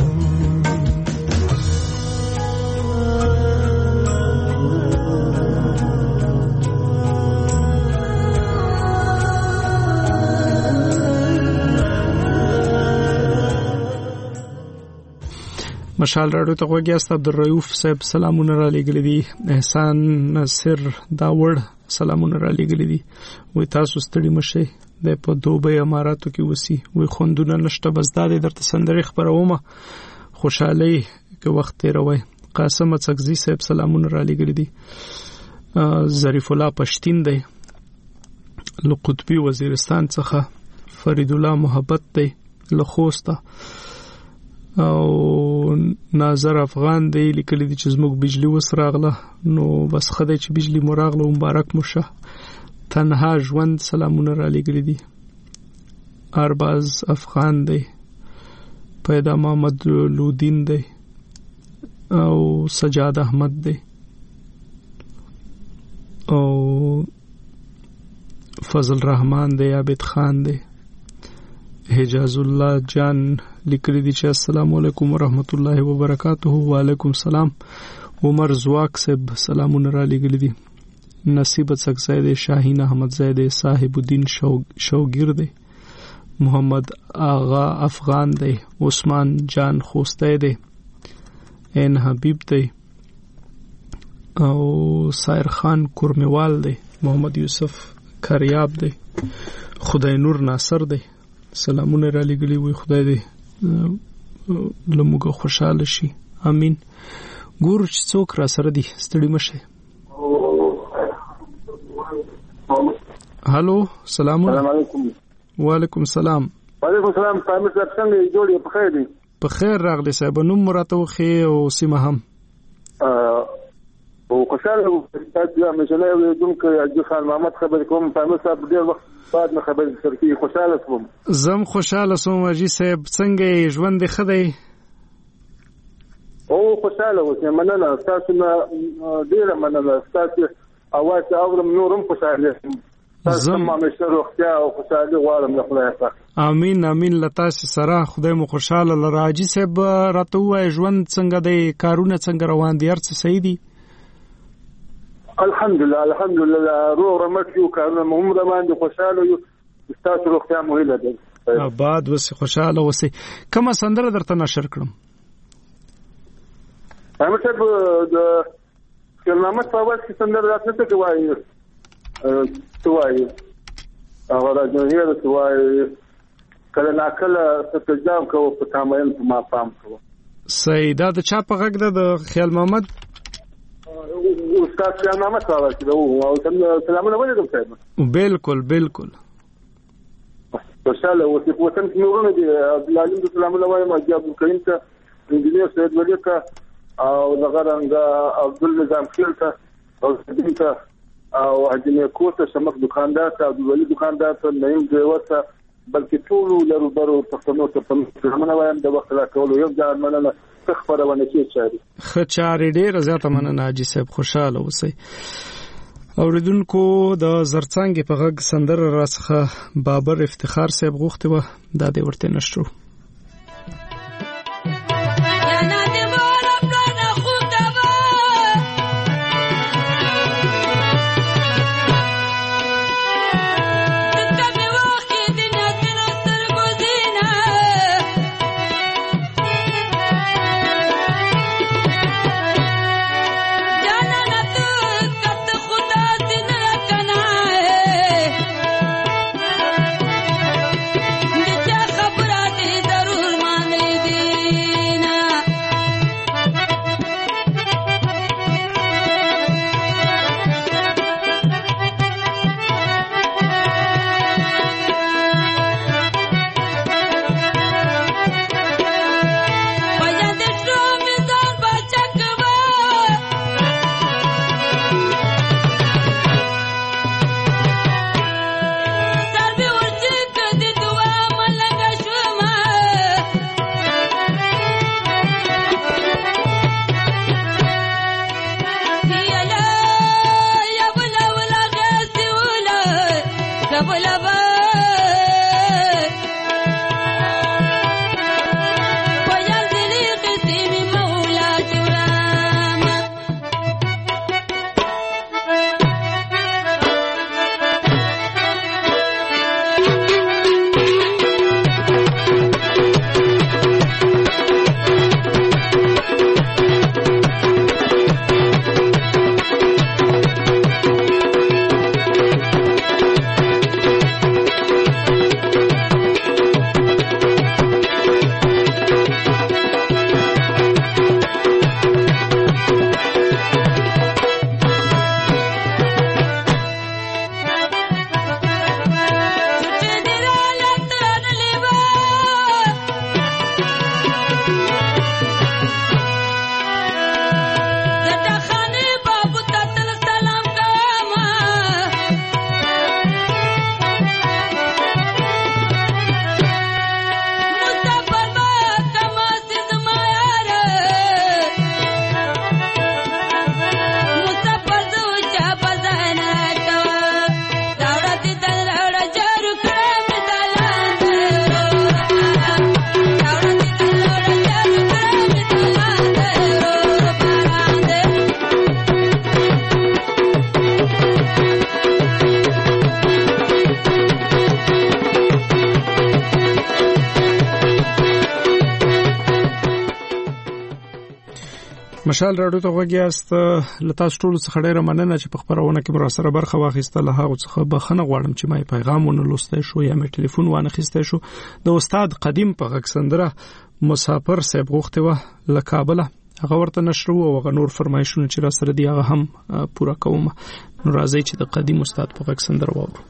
مشال راډیو ته وګیاست عبدالرؤف صاحب سلامونه را لګل دي احسان نصر داوړ سلامونه را لګل دي وې تاسو ستړي مشه د په دوبه اماراتو کې وسی وې خوندونه نشته بس دا درته سندري خبرومه خوشحالي کې وخت تیروي قاسم څکزي صاحب سلامونه را لګل دي ظریف الله پښتين دی لقطبي وزیرستان څخه فرید الله محبت دی لخوسته او ناظر افغان دی لیکلی دی چې زموږ بجلی وسراغله نو بس خدای چې بجلی مراغله مبارک مشه تنها ژوند سلامونه را لګلی دي ارباز افغان دی پیدا محمد لودین دی او سجاد احمد دی او فضل رحمان دی عابد خان دی حجاز الله جان لیکلی دی چې السلام علیکم ورحمت الله وبرکاته وعلیکم السلام عمر زواک صاحب سلامونه را لګلی دي نصیب څکزی دی شاهین احمد زید صاحب الدین شوگیر دی محمد آغا افغان دی عثمان جان خوسته دی این حبیب دی او سایر خان کورمیوال دی محمد یوسف کریاب دی خدای نور ناصر دی سلامونه را لګلی وي خدای دې لموږه خوشاله شي امين ګور چې څوک را سره دي ستړي مشه هالو سلام علیکم وعلیکم السلام وعلیکم السلام پامه صاحب څنګه جوړې په خیر دي په خیر راغلی صاحب نوم مراته خو او سیمه هم او خوشاله تاسو هم چې نه یو دوم کې اجي خان محمد خبر کوم پامه صاحب ډیر وخت بعد نه خبر سرکی خوشاله سوم زم خوشاله سوم اجي صاحب څنګه ژوند خدای او خوشاله اوسه مننه تاسو نه ډیر مننه تاسو اواز اورم نورم خوشاله زم ما مشه روغتیا او خوشاله غواړم له خدای څخه امين امين لتا سره خدای مو خوشاله لراجي صاحب راته وای ژوند څنګه دی کارونه څنګه روان دي هر څه صحیح دي الحمدلله الحمدلله روغ رمټ یو کارونه هم روان دي خوشاله یو تاسو روغتیا مو هیله ده آباد وسه خوشاله وسه کومه سندره درته نشر کړم همته د کلمات په واس کې سندره راځي ته وایي توای هغه راځي د توای کله ناکله ستجام کو په تامین په ما پام کو سیدا د چا په غږ د خیال محمد استاد خیال محمد صاحب چې او سلامونه ولیکم صاحب بالکل بالکل خوشاله اوسې په وطن کې نورونه دي عبدالعلیم د سلامونه وایم حاجي عبدالکریم ته انجینیر سید ولی ته او دغه رنګ عبدالنظام خیل ته او سدین ته او حاجي نیکو ته شمک دکاندار ته عبدالولي دکاندار ته نعیم ډریور ته بلکې ټول لرو برو پښتنو ته په سلامونه وایم د وخت راکولو یو ځان مننه خبرونه کې چاري خچاري ډېر زیاته مننه حاجي صاحب خوشاله اوسئ اوریدونکو د زرڅانګې په غږ سندره راڅخه بابر افتخار صاحب غوښتي و دا دې ورته نشو. مشال راډیو ته وګیاست. لته ټول څخه ډیره مننه چې په خبرونه کې مراسره برخه واخیسته. له هغه څخه بخنه غواړم چې ما پیغامونه لوستای شو یا مې ټلیفون وانه خسته شو. د استاد قدیم په غږ سندره مسافر صاحب غوښته و له کابل. هغه ورته نشر وو او غنور فرمایشونه چې را سره دی هغه هم پورا کوم. نو راځي چې د قدیم استاد په غږ سندره وورو.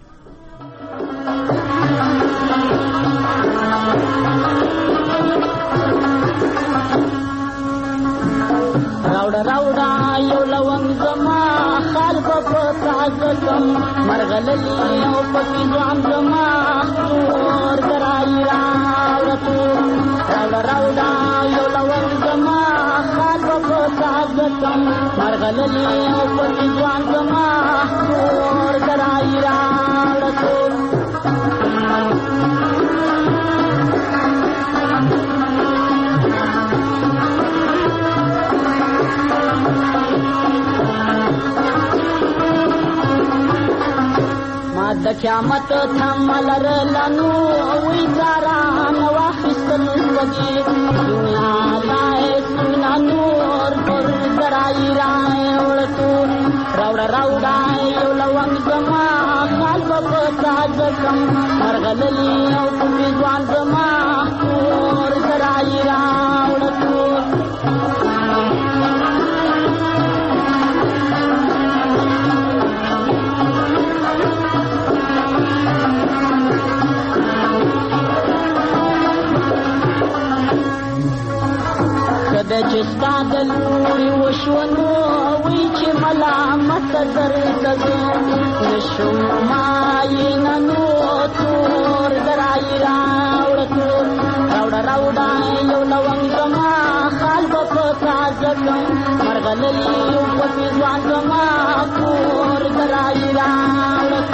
راوړه راوړه یو لونګ زما خال په پتا ځم مرغللی او پکې ځم زما اور درای راوړه تو راوړه راوړه یو لونګ زما خال په پتا ځم مرغللی او پکې ځم زما اور درای راوړه تو د قیامت ثملر لنو وی زاران واخستل وږي دنیا لای سنا نور پر درای راي ورتو راوړه راوړه یو لونګ زما خال په تاج کم مرغللی او په ځوان زما نور درای راوړتو د چستا د لوري وشونو وی چې ملامت درته نشو ماین نو تور درای راوړو راوړه راوړه یو لونګ زما خال په تازه مرغللی په ځوان زما تور कराई रावत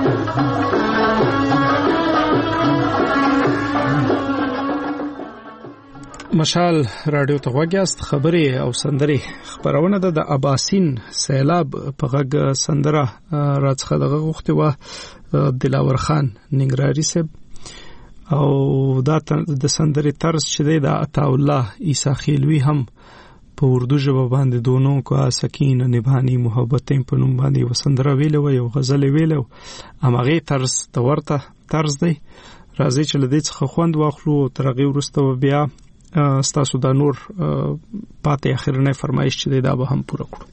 مشال رادیو ته وګیاست خبرې او سندري خبرونه د اباسین سیلاب په غږ سندره راڅخه دغه غوښتي و دلاور خان ننګرهاري صاحب او دا د سندري طرز چې دی د عطا الله عیسی خیلوی هم په اردو ژبه باندې دونو کو سکینه نبهانی محبتین په نوم باندې وسندره ویلو یو غزل ویلو امغه طرز د ورته طرز دی راځي چې لدې څخه خوند واخلو ترغه ورسته بیا ستاسو د نور پاتې اخرنه فرمایش چې دا به هم پوره کړو.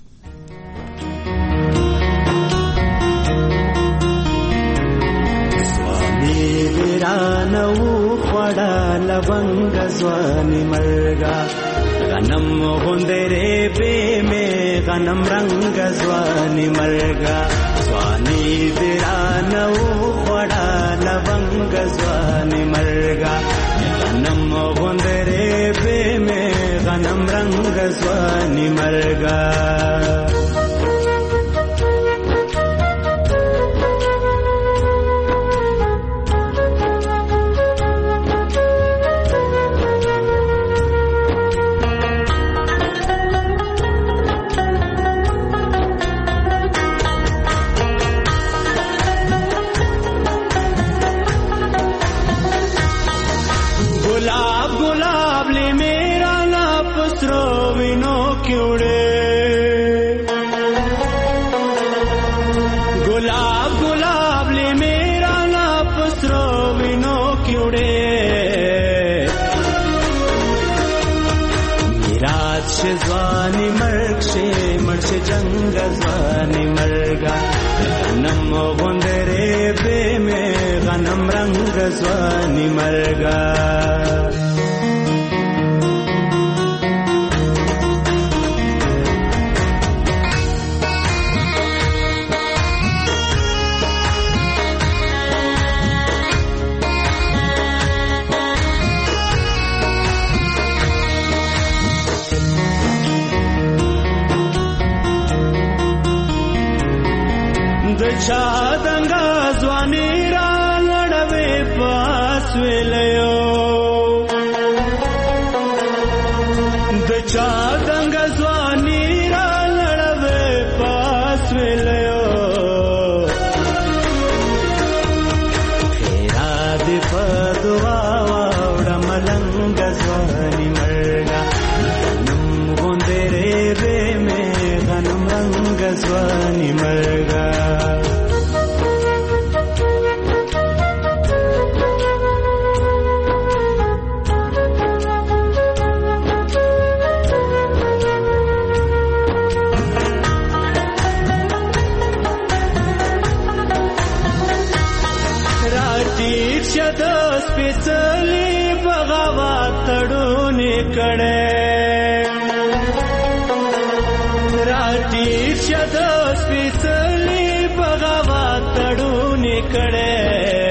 سوامي ورانو خړا لونګ ځواني مرګا غنم غوندره به مې غنم رنگ ځواني مرګا سوامي ورانو خړا لونګ ځواني مرګا غنم غوندره به مې غنم رنگ ځواني مرګا ځواني مرګ شه مرشه جنگ ځواني مرګا غنم غوندره به مې غنم رنگ ځواني مرګا چا دنګا ځواني را لړوي پاس ویلو د چا دنګا ځواني را لړوي پاس ویلو خیرا دې په دعا وړ ملنګ ځواني مرګا غنم غوندره به مې غنم رنگ ځواني مرګا سپېڅلې بغاوت تړونې کړې راټیټ شه د سپېڅلې بغاوت تړونې کړې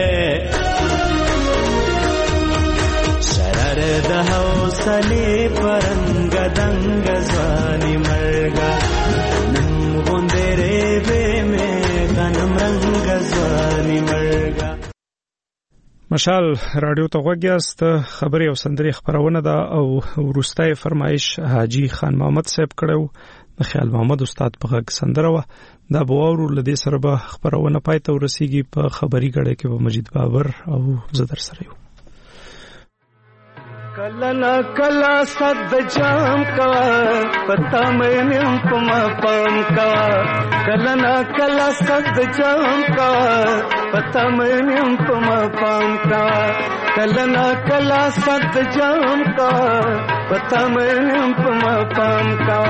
شرر د حوصلې پرنګ دنګ ځواني مرګا غنم غوندره به مې غنم رنګ ځواني مرګا مشال رادیو ته وګیاست خبري او سندري خبرونه ده او ورستای فرمایش حاجی خان محمد صاحب کړو د خیال محمد استاد په غږ سندره و دا بوورو لدې سره به خبرونه پای ته ورسیږي په خبري غړې کې به مجید بابر او زدر سره یو کلنا کلا صد جام کا پتا میں نم پما پام کا کلنا کلا صد جام کا پتا میں نم پما پام کا کلنا کلا صد جام کا پتا میں نم پما پام کا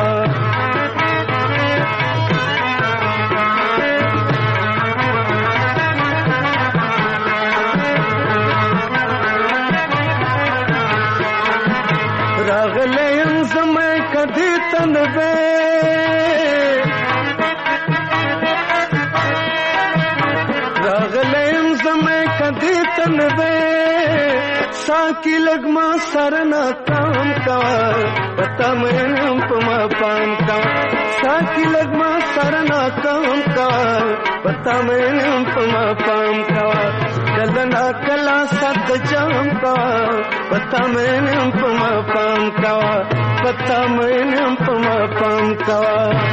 راغلیم زمای کدی تنبه راغلیم زمای کدی تنبه ساکی لګما سرنا کام کا پتا مې په ما پام کا ساکی لګما سرنا کام کا پتا مې په ما پام کا کلنا کلا ست جام کا پتا مې په ما پام کا پتا مې په ما پام کا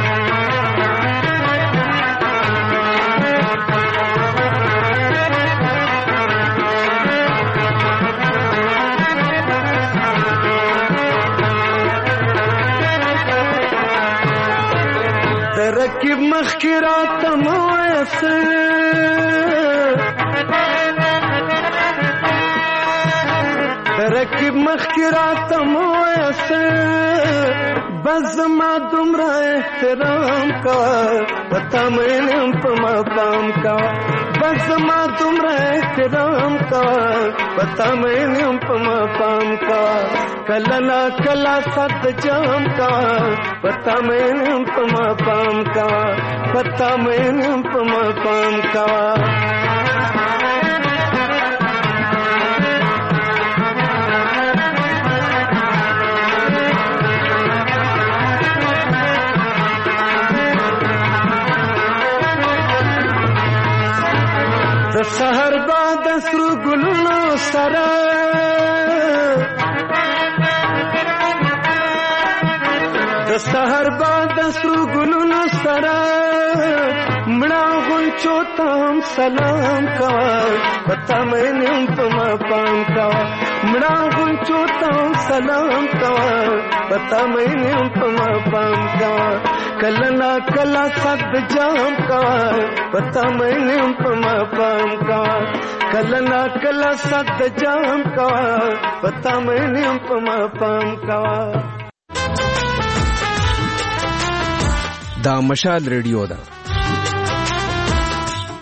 رکب مخکرات مویسر رکب مخکرات مویسر بس ما تمرا احترام کا پتا میں پما پام کا بس ما تمرا احترام کا پتا میں پما پام کا کلنا کلا ست جام کا پتا میں پما پام کا پتا میں پما پام کا د سحر باد سرو ګلونو سره د سحر باد سرو ګلونو سره مړه غونچو ته سلام کا پتا مې په ما پام کا مړه غونچو ته سلام کا پتا مې په ما پام کا کلنا کلا صد جام کا پتا مې په ما پام کا کلنا کلا صد جام کا پتا مې په ما پام کا دا مشال ریډیو ده